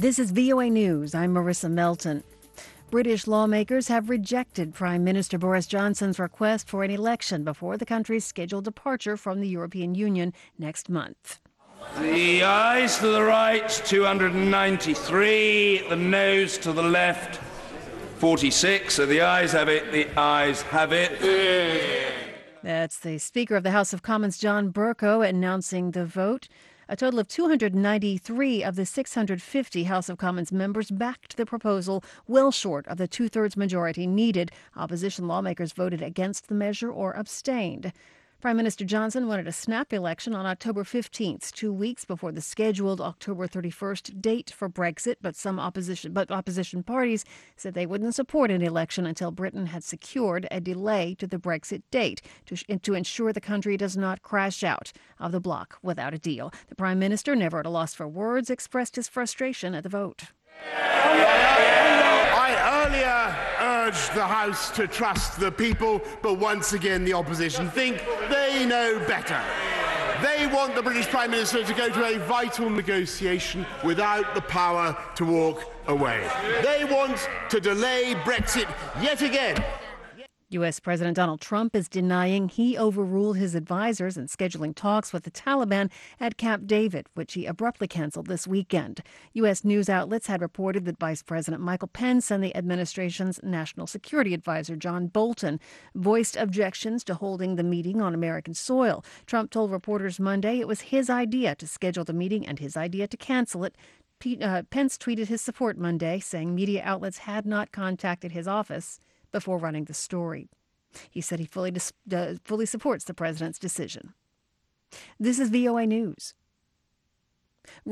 This is VOA News. I'm Marissa Melton. British lawmakers have rejected Prime Minister Boris Johnson's request for an election before the country's scheduled departure from the European Union next month. The ayes to the right, 293. The noes to the left, 46. So the ayes have it. The ayes have it. That's the Speaker of the House of Commons, John Bercow, announcing the vote. A total of 293 of the 650 House of Commons members backed the proposal, well short of the two-thirds majority needed. Opposition lawmakers voted against the measure or abstained. Prime Minister Johnson wanted a snap election on October 15th, 2 weeks before the scheduled October 31st date for Brexit, but opposition parties said they wouldn't support an election until Britain had secured a delay to the Brexit date to ensure the country does not crash out of the bloc without a deal. The Prime Minister, never at a loss for words, expressed his frustration at the vote. I earlier urged the House to trust the people, but once again the opposition think they know better. They want the British Prime Minister to go to a vital negotiation without the power to walk away. They want to delay Brexit yet again. U.S. President Donald Trump is denying he overruled his advisors in scheduling talks with the Taliban at Camp David, which he abruptly canceled this weekend. U.S. news outlets had reported that Vice President Michael Pence and the administration's national security advisor, John Bolton, voiced objections to holding the meeting on American soil. Trump told reporters Monday it was his idea to schedule the meeting and his idea to cancel it. Pence tweeted his support Monday, saying media outlets had not contacted his office before running the story. He said he fully supports the president's decision. This is VOA News.